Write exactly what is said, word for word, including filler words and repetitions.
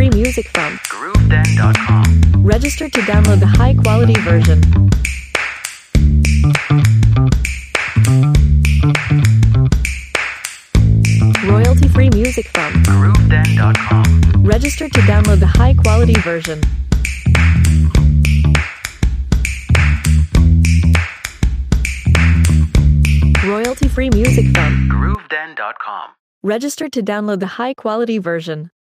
free music from Grooveden dot com. Register to download the high-quality version. Royalty-free music from Grooveden dot com. Register to download the high-quality version. Royalty-free music from Grooveden dot com. Register to download the high-quality version.